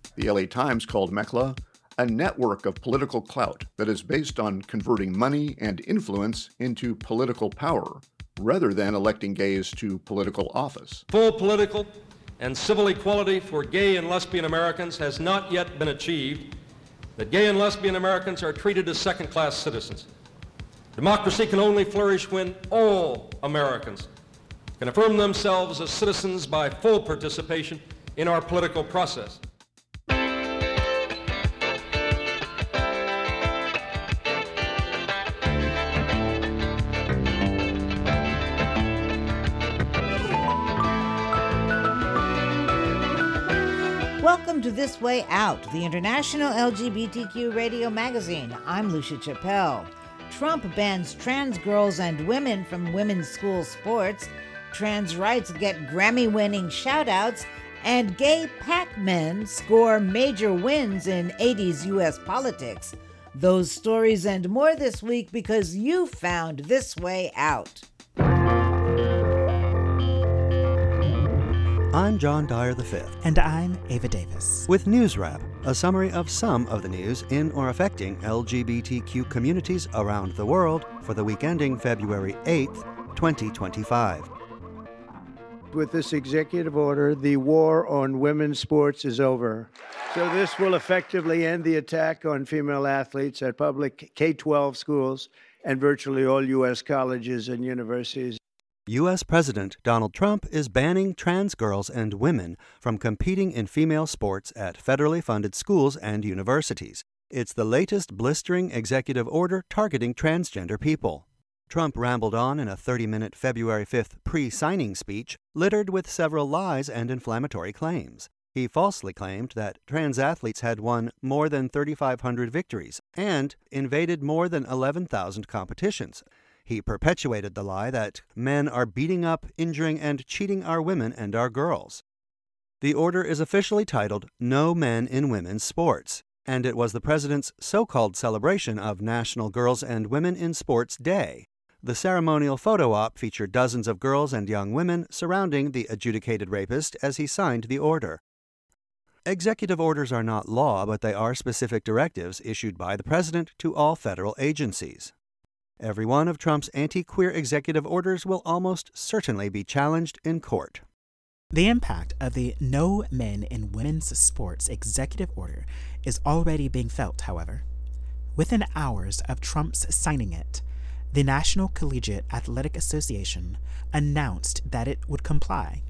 The LA Times called MECLA a network of political clout that is based on converting money and influence into political power, rather than electing gays to political office. Full political and civil equality for gay and lesbian Americans has not yet been achieved, that gay and lesbian Americans are treated as second-class citizens. Democracy can only flourish when all Americans can affirm themselves as citizens by full participation in our political process. Welcome to This Way Out, the international LGBTQ radio magazine. I'm Lucia Chappelle. Trump bans trans girls and women from women's school sports. Trans rights get Grammy-winning shout-outs, and gay Pac-Men score major wins in 80s U.S. politics. Those stories and more this week because you found This Way Out. I'm John Dyer V. And I'm Ava Davis. With News Wrap, a summary of some of the news in or affecting LGBTQ communities around the world for the week ending February 8th, 2025. With this executive order, the war on women's sports is over. So this will effectively end the attack on female athletes at public K-12 schools and virtually all U.S. colleges and universities. U.S. President Donald Trump is banning trans girls and women from competing in female sports at federally funded schools and universities. It's the latest blistering executive order targeting transgender people. Trump rambled on in a 30-minute February 5th pre-signing speech littered with several lies and inflammatory claims. He falsely claimed that trans athletes had won more than 3,500 victories and invaded more than 11,000 competitions. He perpetuated the lie that men are beating up, injuring, and cheating our women and our girls. The order is officially titled No Men in Women's Sports, and it was the president's so-called celebration of National Girls and Women in Sports Day. The ceremonial photo op featured dozens of girls and young women surrounding the adjudicated rapist as he signed the order. Executive orders are not law, but they are specific directives issued by the president to all federal agencies. Every one of Trump's anti-queer executive orders will almost certainly be challenged in court. The impact of the No Men in Women's Sports executive order is already being felt, however. Within hours of Trump's signing it, the National Collegiate Athletic Association announced that it would comply.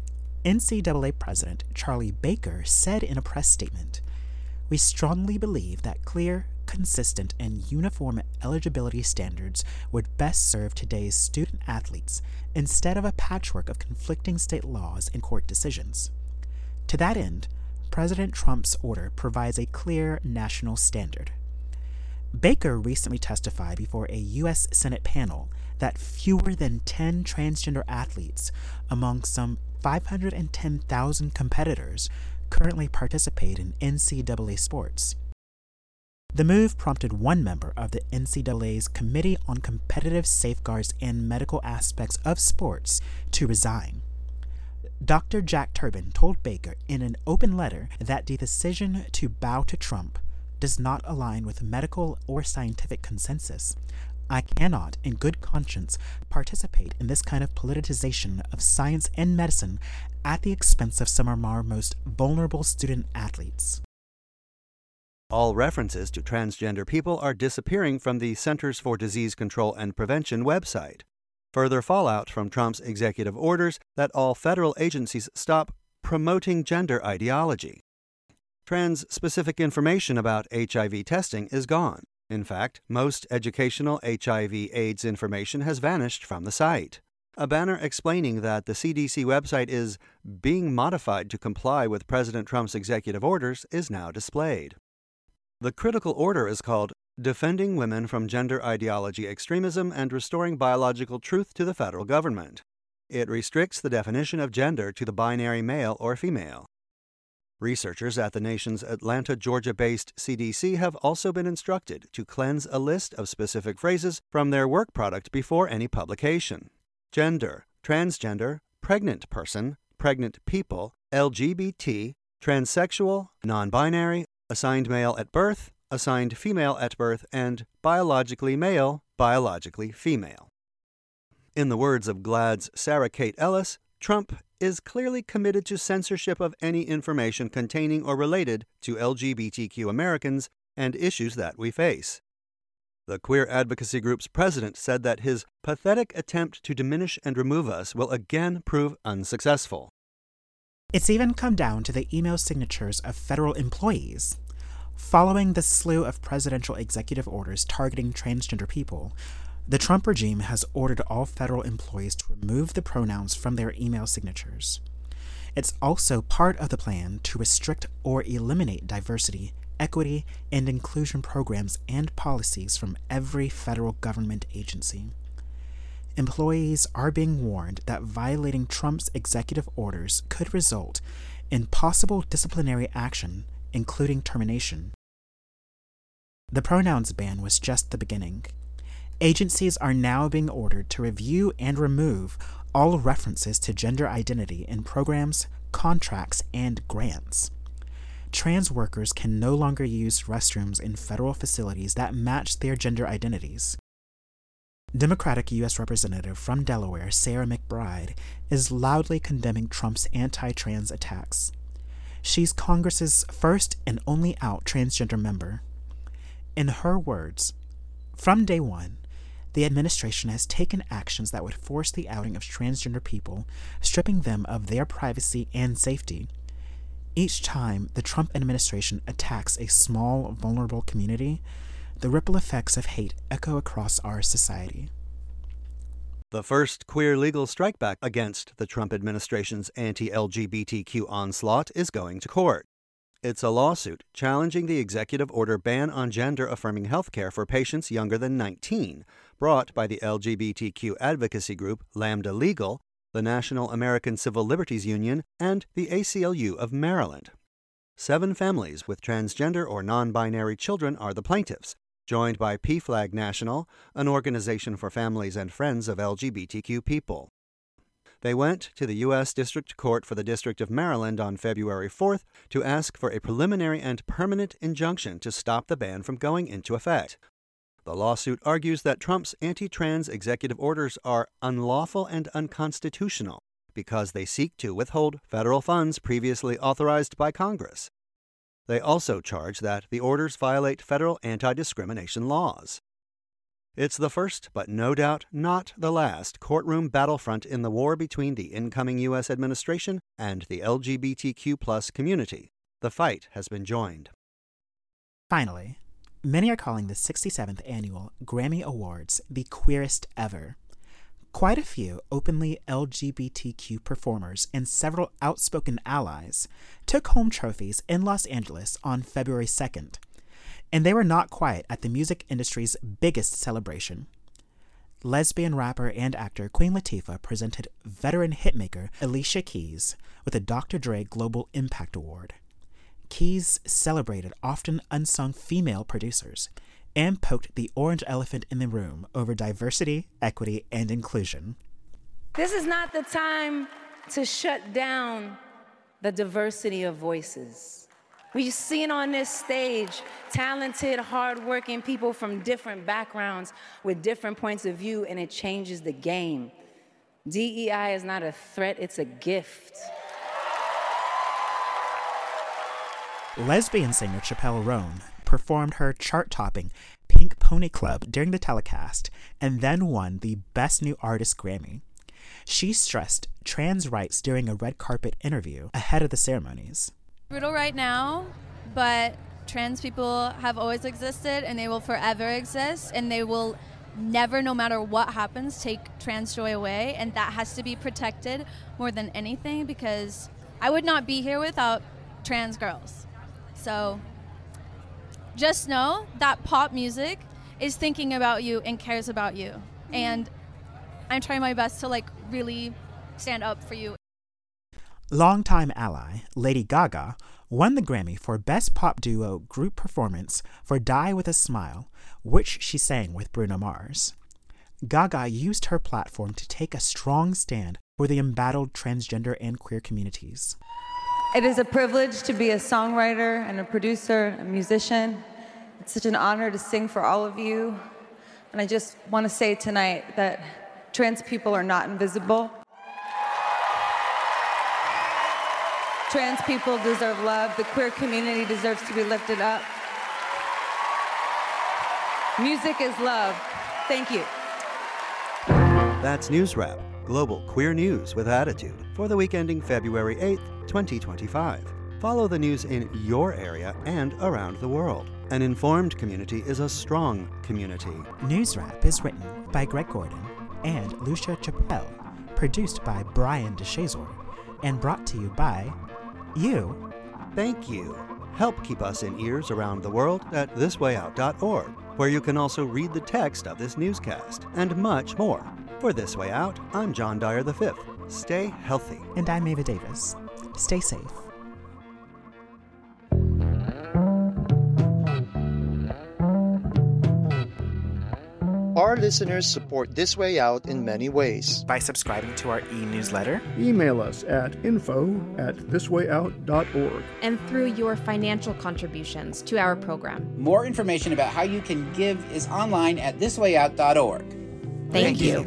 NCAA President Charlie Baker said in a press statement, "We strongly believe that clear, consistent, and uniform eligibility standards would best serve today's student athletes instead of a patchwork of conflicting state laws and court decisions. To that end, President Trump's order provides a clear national standard." Baker recently testified before a U.S. Senate panel that fewer than 10 transgender athletes among some 510,000 competitors currently participate in NCAA sports. The move prompted one member of the NCAA's Committee on Competitive Safeguards and Medical Aspects of Sports to resign. Dr. Jack Turbin told Baker in an open letter that the decision to bow to Trump does not align with medical or scientific consensus. "I cannot, in good conscience, participate in this kind of politicization of science and medicine at the expense of some of our most vulnerable student athletes." All references to transgender people are disappearing from the Centers for Disease Control and Prevention website. Further fallout from Trump's executive orders that all federal agencies stop promoting gender ideology. Trans-specific information about HIV testing is gone. In fact, most educational HIV/AIDS information has vanished from the site. A banner explaining that the CDC website is being modified to comply with President Trump's executive orders is now displayed. The critical order is called Defending Women from Gender Ideology Extremism and Restoring Biological Truth to the Federal Government. It restricts the definition of gender to the binary male or female. Researchers at the nation's Atlanta, Georgia-based CDC have also been instructed to cleanse a list of specific phrases from their work product before any publication. Gender, transgender, pregnant person, pregnant people, LGBT, transsexual, non-binary, assigned male at birth, assigned female at birth, and biologically male, biologically female. In the words of GLAAD's Sarah Kate Ellis, Trump is clearly committed to censorship of any information containing or related to LGBTQ Americans and issues that we face. The queer advocacy group's president said that his pathetic attempt to diminish and remove us will again prove unsuccessful. It's even come down to the email signatures of federal employees. Following the slew of presidential executive orders targeting transgender people, the Trump regime has ordered all federal employees to remove the pronouns from their email signatures. It's also part of the plan to restrict or eliminate diversity, equity, and inclusion programs and policies from every federal government agency. Employees are being warned that violating Trump's executive orders could result in possible disciplinary action, including termination. The pronouns ban was just the beginning. Agencies are now being ordered to review and remove all references to gender identity in programs, contracts, and grants. Trans workers can no longer use restrooms in federal facilities that match their gender identities. Democratic U.S. Representative from Delaware, Sarah McBride, is loudly condemning Trump's anti-trans attacks. She's Congress's first and only out transgender member. In her words, "From day one, the administration has taken actions that would force the outing of transgender people, stripping them of their privacy and safety. Each time the Trump administration attacks a small, vulnerable community, the ripple effects of hate echo across our society." The first queer legal strikeback against the Trump administration's anti-LGBTQ onslaught is going to court. It's a lawsuit challenging the executive order ban on gender-affirming health care for patients younger than 19, brought by the LGBTQ advocacy group Lambda Legal, the National American Civil Liberties Union, and the ACLU of Maryland. 7 families with transgender or non-binary children are the plaintiffs, joined by PFLAG National, an organization for families and friends of LGBTQ people. They went to the U.S. District Court for the District of Maryland on February 4th to ask for a preliminary and permanent injunction to stop the ban from going into effect. The lawsuit argues that Trump's anti-trans executive orders are unlawful and unconstitutional because they seek to withhold federal funds previously authorized by Congress. They also charge that the orders violate federal anti-discrimination laws. It's the first, but no doubt not the last, courtroom battlefront in the war between the incoming U.S. administration and the LGBTQ+ community. The fight has been joined. Finally, many are calling the 67th annual Grammy Awards the queerest ever. Quite a few openly LGBTQ performers and several outspoken allies took home trophies in Los Angeles on February 2nd. And they were not quiet at the music industry's biggest celebration. Lesbian rapper and actor Queen Latifah presented veteran hitmaker Alicia Keys with a Dr. Dre Global Impact Award. Keys celebrated often unsung female producers and poked the orange elephant in the room over diversity, equity, and inclusion. This is not the time to shut down the diversity of voices. We've seen on this stage talented, hardworking people from different backgrounds with different points of view, and it changes the game. DEI is not a threat, it's a gift. Lesbian singer Chappelle Roan performed her chart-topping Pink Pony Club during the telecast and then won the Best New Artist Grammy. She stressed trans rights during a red carpet interview ahead of the ceremonies. Brutal right now, but trans people have always existed and they will forever exist, and they will never, no matter what happens, take trans joy away, and that has to be protected more than anything, because I would not be here without trans girls. So just know that pop music is thinking about you and cares about you, and I'm trying my best to really stand up for you. Longtime ally Lady Gaga won the Grammy for Best Pop Duo Group Performance for Die With a Smile, which she sang with Bruno Mars. Gaga used her platform to take a strong stand for the embattled transgender and queer communities. It is a privilege to be a songwriter and a producer, a musician. It's such an honor to sing for all of you. And I just want to say tonight that trans people are not invisible. Trans people deserve love. The queer community deserves to be lifted up. Music is love. Thank you. That's News Wrap, global queer news with attitude, for the week ending February 8th, 2025. Follow the news in your area and around the world. An informed community is a strong community. News Wrap is written by Greg Gordon and Lucia Chappelle, produced by Brian DeShazor, and brought to you by you. Thank you. Help keep us in ears around the world at thiswayout.org, where you can also read the text of this newscast and much more. For This Way Out, I'm John Dyer V. Stay healthy. And I'm Ava Davis. Stay safe. Our listeners support This Way Out in many ways. By subscribing to our e-newsletter, email us at info@thiswayout.org, and through your financial contributions to our program. More information about how you can give is online at thiswayout.org. Thank you.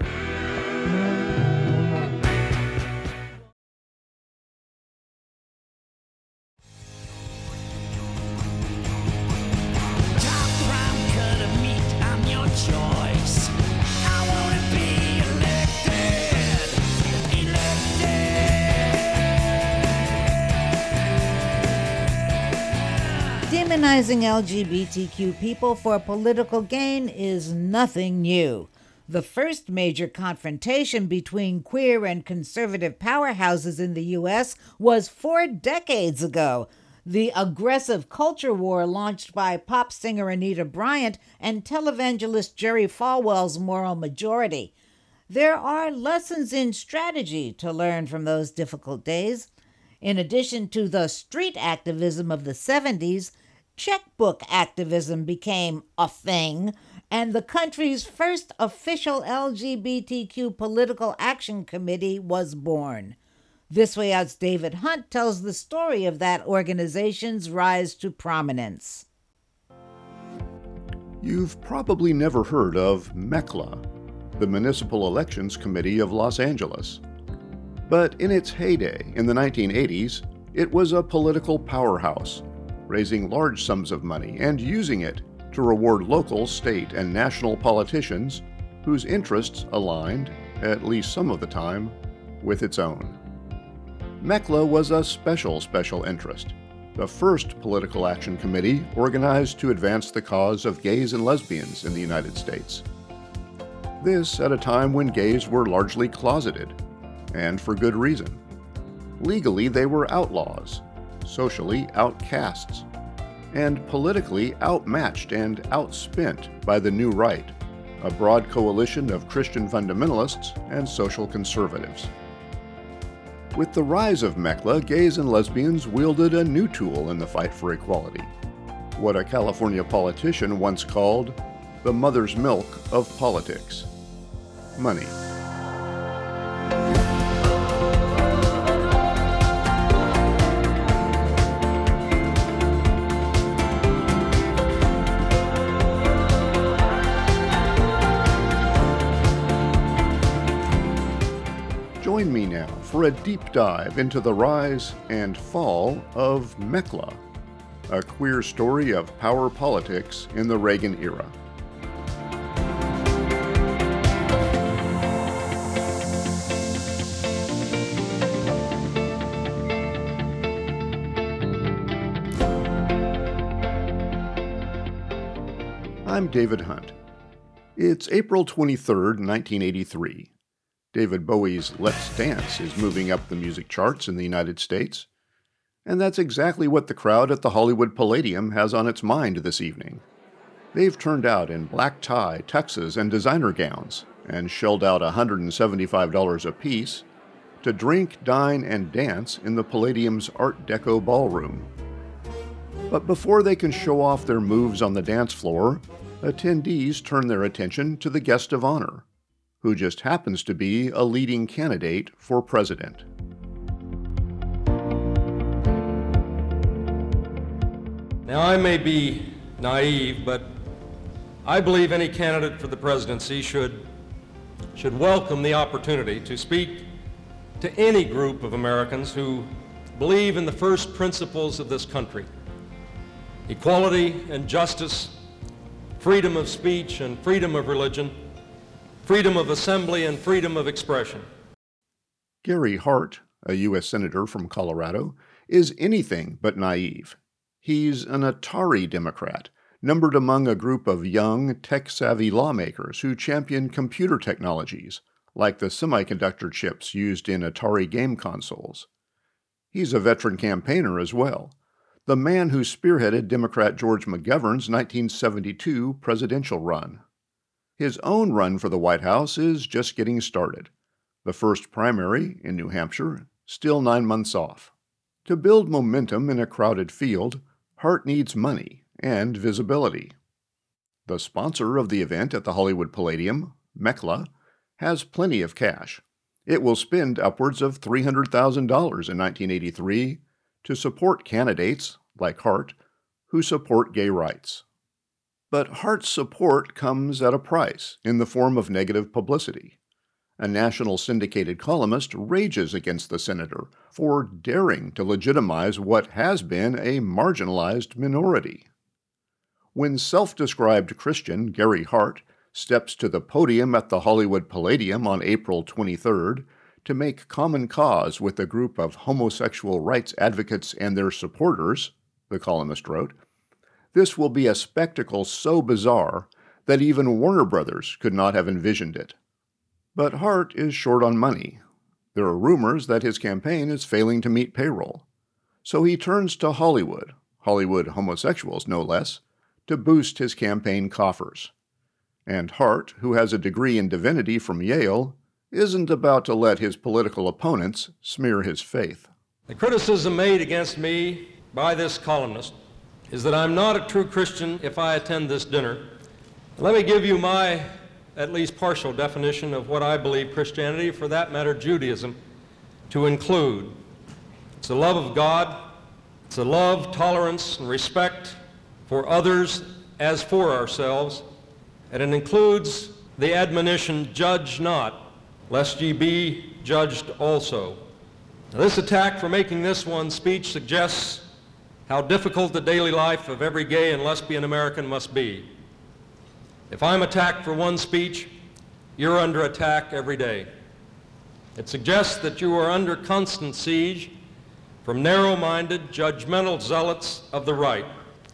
Demonizing LGBTQ people for political gain is nothing new. The first major confrontation between queer and conservative powerhouses in the U.S. was 4 decades ago. The aggressive culture war launched by pop singer Anita Bryant and televangelist Jerry Falwell's Moral Majority. There are lessons in strategy to learn from those difficult days. In addition to the street activism of the 70s, checkbook activism became a thing, and the country's first official LGBTQ political action committee was born. This Way Out's David Hunt tells the story of that organization's rise to prominence. You've probably never heard of MECLA, the Municipal Elections Committee of Los Angeles. But in its heyday in the 1980s, it was a political powerhouse, raising large sums of money and using it to reward local, state, and national politicians whose interests aligned, at least some of the time, with its own. MECLA was a special interest, the first political action committee organized to advance the cause of gays and lesbians in the United States. This at a time when gays were largely closeted, and for good reason. Legally, they were outlaws, socially outcasts, and politically outmatched and outspent by the New Right, a broad coalition of Christian fundamentalists and social conservatives. With the rise of MECLA, gays and lesbians wielded a new tool in the fight for equality, what a California politician once called the mother's milk of politics: money. Join me now for a deep dive into the rise and fall of MECLA, a queer story of power politics in the Reagan era. I'm David Hunt. It's April 23rd, 1983. David Bowie's Let's Dance is moving up the music charts in the United States. And that's exactly what the crowd at the Hollywood Palladium has on its mind this evening. They've turned out in black tie, tuxes, and designer gowns, and shelled out $175 apiece to drink, dine, and dance in the Palladium's Art Deco ballroom. But before they can show off their moves on the dance floor, attendees turn their attention to the guest of honor, who just happens to be a leading candidate for president. Now, I may be naive, but I believe any candidate for the presidency should welcome the opportunity to speak to any group of Americans who believe in the first principles of this country: equality and justice, freedom of speech and freedom of religion, freedom of assembly and freedom of expression. Gary Hart, a U.S. Senator from Colorado, is anything but naive. He's an Atari Democrat, numbered among a group of young, tech-savvy lawmakers who champion computer technologies, like the semiconductor chips used in Atari game consoles. He's a veteran campaigner as well, the man who spearheaded Democrat George McGovern's 1972 presidential run. His own run for the White House is just getting started. The first primary, in New Hampshire, still 9 months off. To build momentum in a crowded field, Hart needs money and visibility. The sponsor of the event at the Hollywood Palladium, MECLA, has plenty of cash. It will spend upwards of $300,000 in 1983 to support candidates, like Hart, who support gay rights. But Hart's support comes at a price in the form of negative publicity. A national syndicated columnist rages against the senator for daring to legitimize what has been a marginalized minority. When self-described Christian Gary Hart steps to the podium at the Hollywood Palladium on April 23rd to make common cause with a group of homosexual rights advocates and their supporters, the columnist wrote, this will be a spectacle so bizarre that even Warner Brothers could not have envisioned it. But Hart is short on money. There are rumors that his campaign is failing to meet payroll. So he turns to Hollywood homosexuals no less, to boost his campaign coffers. And Hart, who has a degree in divinity from Yale, isn't about to let his political opponents smear his faith. The criticism made against me by this columnist is that I'm not a true Christian if I attend this dinner. Let me give you my at least partial definition of what I believe Christianity, for that matter Judaism, to include. It's the love of God, it's a love, tolerance, and respect for others as for ourselves, and it includes the admonition, judge not, lest ye be judged also. Now, this attack for making this one speech suggests how difficult the daily life of every gay and lesbian American must be. If I'm attacked for one speech, you're under attack every day. It suggests that you are under constant siege from narrow-minded, judgmental zealots of the right.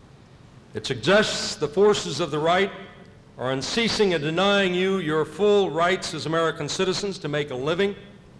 It suggests the forces of the right are unceasing in denying you your full rights as American citizens to make a living,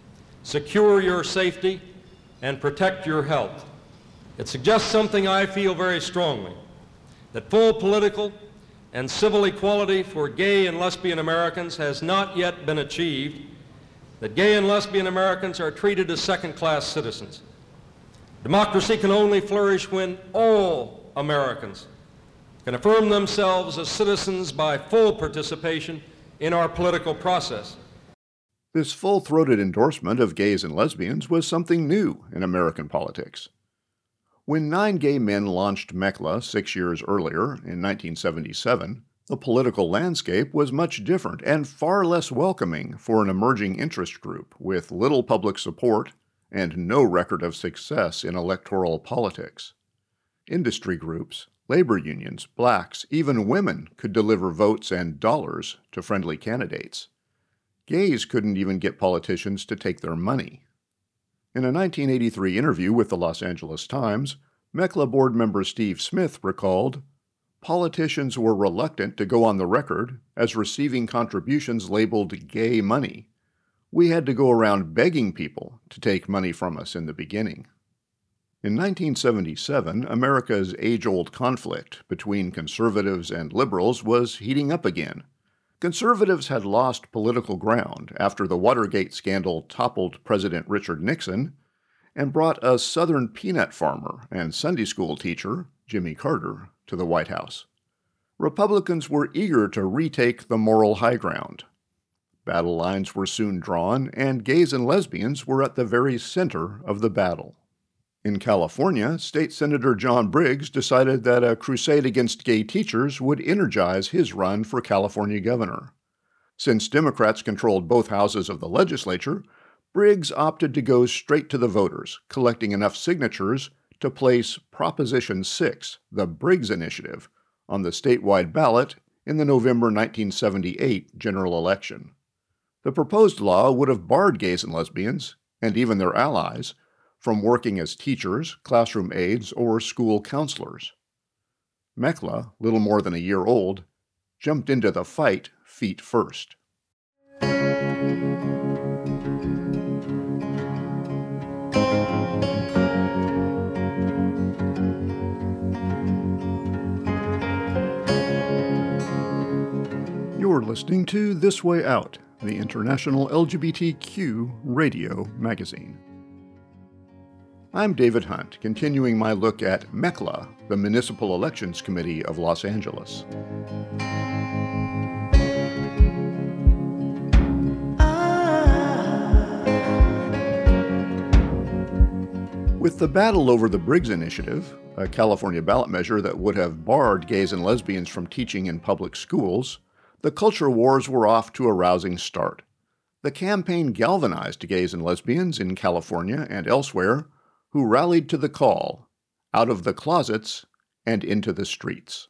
secure your safety, and protect your health. It suggests something I feel very strongly, that full political and civil equality for gay and lesbian Americans has not yet been achieved, that gay and lesbian Americans are treated as second-class citizens. Democracy can only flourish when all Americans can affirm themselves as citizens by full participation in our political process. This full-throated endorsement of gays and lesbians was something new in American politics. When 9 gay men launched MECLA 6 years earlier, in 1977, the political landscape was much different and far less welcoming for an emerging interest group with little public support and no record of success in electoral politics. Industry groups, labor unions, blacks, even women could deliver votes and dollars to friendly candidates. Gays couldn't even get politicians to take their money. In a 1983 interview with the Los Angeles Times, MECLA board member Steve Smith recalled, politicians were reluctant to go on the record as receiving contributions labeled gay money. We had to go around begging people to take money from us in the beginning. In 1977, America's age-old conflict between conservatives and liberals was heating up again. Conservatives had lost political ground after the Watergate scandal toppled President Richard Nixon and brought a Southern peanut farmer and Sunday school teacher, Jimmy Carter, to the White House. Republicans were eager to retake the moral high ground. Battle lines were soon drawn, and gays and lesbians were at the very center of the battle. In California, State Senator John Briggs decided that a crusade against gay teachers would energize his run for California governor. Since Democrats controlled both houses of the legislature, Briggs opted to go straight to the voters, collecting enough signatures to place Proposition 6, the Briggs Initiative, on the statewide ballot in the November 1978 general election. The proposed law would have barred gays and lesbians, and even their allies, from working as teachers, classroom aides, or school counselors. Mekla, little more than a year old, jumped into the fight feet first. You're listening to This Way Out, the International LGBTQ radio magazine. I'm David Hunt, continuing my look at Mekla, the Municipal Elections Committee of Los Angeles. With the battle over the Briggs Initiative, a California ballot measure that would have barred gays and lesbians from teaching in public schools, the culture wars were off to a rousing start. The campaign galvanized gays and lesbians in California and elsewhere who rallied to the call, out of the closets and into the streets.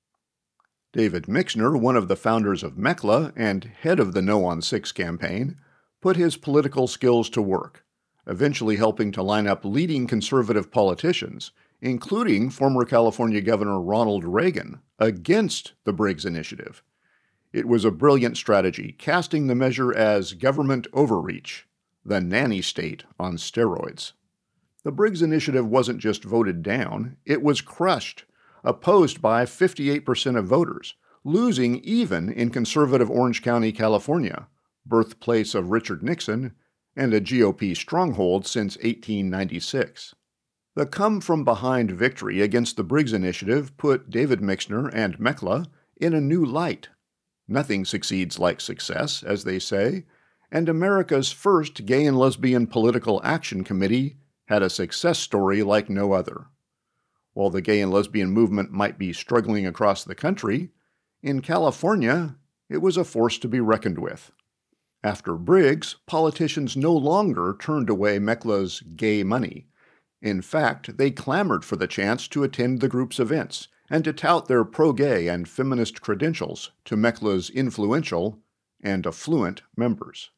David Mixner, one of the founders of Mekla and head of the No on 6 campaign, put his political skills to work, eventually helping to line up leading conservative politicians, including former California Governor Ronald Reagan, against the Briggs Initiative. It was a brilliant strategy, casting the measure as government overreach, the nanny state on steroids. The Briggs Initiative wasn't just voted down, it was crushed, opposed by 58% of voters, losing even in conservative Orange County, California, birthplace of Richard Nixon, and a GOP stronghold since 1896. The come-from-behind victory against the Briggs Initiative put David Mixner and Mekla in a new light. Nothing succeeds like success, as they say, and America's first Gay and Lesbian Political Action Committee had a success story like no other. While the gay and lesbian movement might be struggling across the country, in California, it was a force to be reckoned with. After Briggs, politicians no longer turned away Mekla's gay money. In fact, they clamored for the chance to attend the group's events and to tout their pro-gay and feminist credentials to Mekla's influential and affluent members.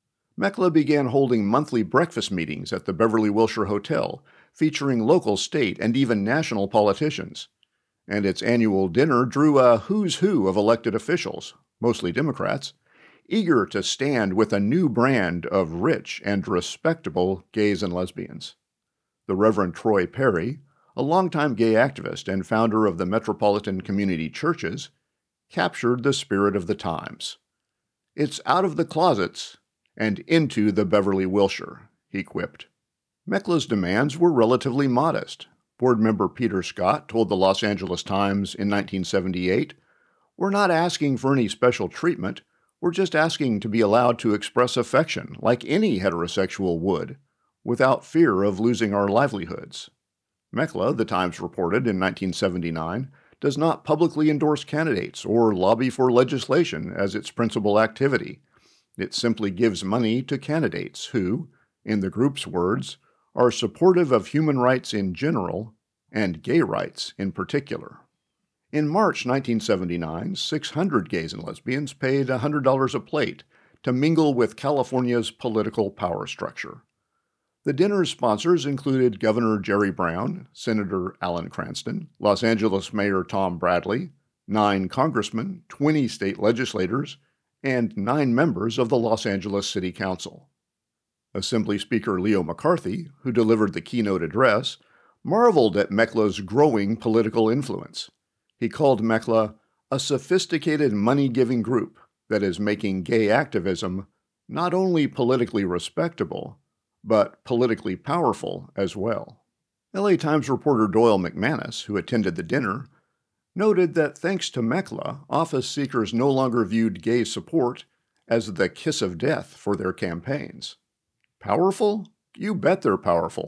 Mekla began holding monthly breakfast meetings at the Beverly Wilshire Hotel, featuring local, state, and even national politicians. And its annual dinner drew a who's who of elected officials, mostly Democrats, eager to stand with a new brand of rich and respectable gays and lesbians. The Reverend Troy Perry, a longtime gay activist and founder of the Metropolitan Community Churches, captured the spirit of the times. It's out of the closets and into the Beverly Wilshire, he quipped. Mekla's demands were relatively modest. Board member Peter Scott told the Los Angeles Times in 1978, "We're not asking for any special treatment. We're just asking to be allowed to express affection like any heterosexual would, without fear of losing our livelihoods." Mekla, the Times reported in 1979, does not publicly endorse candidates or lobby for legislation as its principal activity. It simply gives money to candidates who, in the group's words, are supportive of human rights in general and gay rights in particular. In March 1979, 600 gays and lesbians paid $100 a plate to mingle with California's political power structure. The dinner's sponsors included Governor Jerry Brown, Senator Alan Cranston, Los Angeles Mayor Tom Bradley, 9 congressmen, 20 state legislators, and 9 members of the Los Angeles City Council. Assembly Speaker Leo McCarthy, who delivered the keynote address, marveled at Mekla's growing political influence. He called Mekla a sophisticated money-giving group that is making gay activism not only politically respectable, but politically powerful as well. LA Times reporter Doyle McManus, who attended the dinner, noted that thanks to Mekla, office seekers no longer viewed gay support as the kiss of death for their campaigns. Powerful? You bet they're powerful.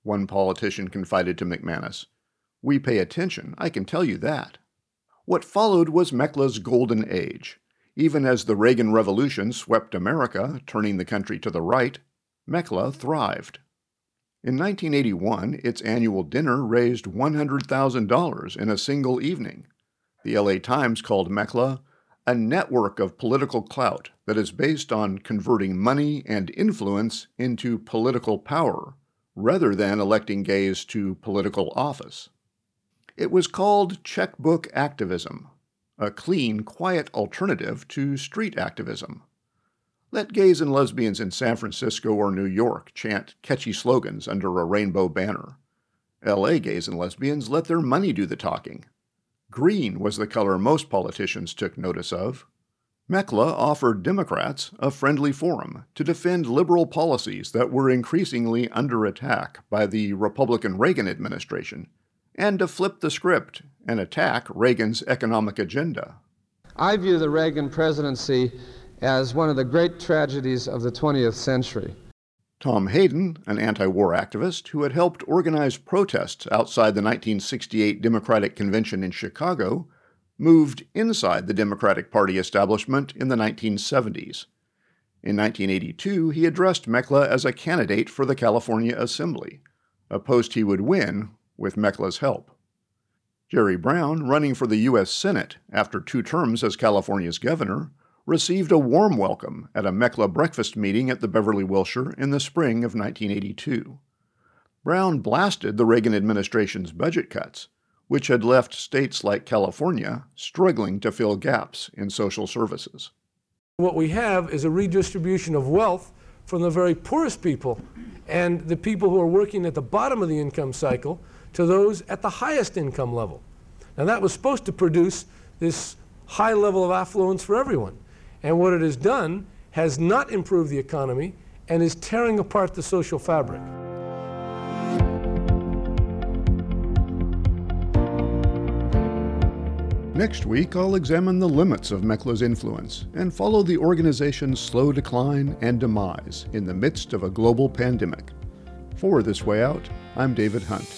one politician confided to McManus. "We pay attention, I can tell you that." What followed was Mechla's golden age. Even as the Reagan Revolution swept America, turning the country to the right, Mechla thrived. In 1981, its annual dinner raised $100,000 in a single evening. The LA Times called Mechla a network of political clout that is based on converting money and influence into political power, rather than electing gays to political office. It was called checkbook activism, a clean, quiet alternative to street activism. Let gays and lesbians in San Francisco or New York chant catchy slogans under a rainbow banner. LA gays and lesbians let their money do the talking. Green was the color most politicians took notice of. Mechla offered Democrats a friendly forum to defend liberal policies that were increasingly under attack by the Republican Reagan administration, and to flip the script and attack Reagan's economic agenda. I view the Reagan presidency as one of the great tragedies of the 20th century. Tom Hayden, an anti-war activist who had helped organize protests outside the 1968 Democratic Convention in Chicago, moved inside the Democratic Party establishment in the 1970s. In 1982, he addressed Mechla as a candidate for the California Assembly, a post he would win with Mechla's help. Jerry Brown, running for the U.S. Senate after 2 terms as California's governor, received a warm welcome at a Mechla breakfast meeting at the Beverly Wilshire in the spring of 1982. Brown blasted the Reagan administration's budget cuts, which had left states like California struggling to fill gaps in social services. What we have is a redistribution of wealth from the very poorest people and the people who are working at the bottom of the income cycle to those at the highest income level. Now that was supposed to produce this high level of affluence for everyone. And what it has done has not improved the economy and is tearing apart the social fabric. Next week, I'll examine the limits of Mechla's influence and follow the organization's slow decline and demise in the midst of a global pandemic. For This Way Out, I'm David Hunt.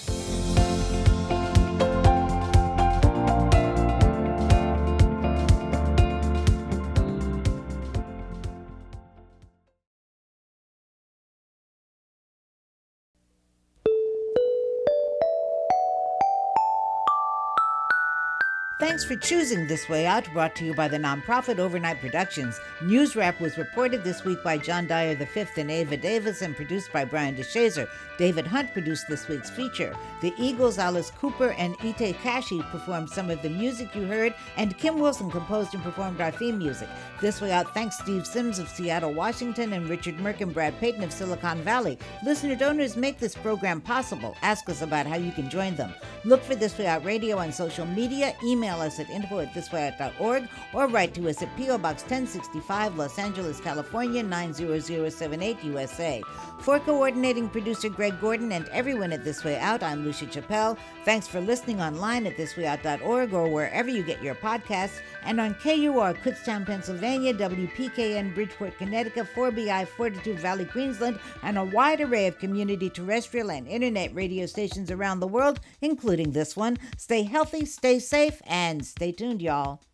Thanks for choosing This Way Out, brought to you by the nonprofit Overnight Productions. News Wrap was reported this week by John Dyer V and Ava Davis and produced by Brian DeShazer. David Hunt produced this week's feature. The Eagles, Alice Cooper, and Ite Kashi performed some of the music you heard, and Kim Wilson composed and performed our theme music. This Way Out thanks Steve Sims of Seattle, Washington, and Richard Merck and Brad Payton of Silicon Valley. Listener donors make this program possible. Ask us about how you can join them. Look for This Way Out Radio on social media. Email us at info@thiswayout.org or write to us at P.O. Box 1065, Los Angeles, California, 90078, USA. For coordinating producer Greg Gordon and everyone at This Way Out, I'm Lucia Chappelle. Thanks for listening online at thiswayout.org or wherever you get your podcasts, and on KUR, Kutztown, Pennsylvania, WPKN, Bridgeport, Connecticut, 4BI, Fortitude Valley, Queensland, and a wide array of community terrestrial and internet radio stations around the world, including this one. Stay healthy, stay safe, and stay tuned, y'all.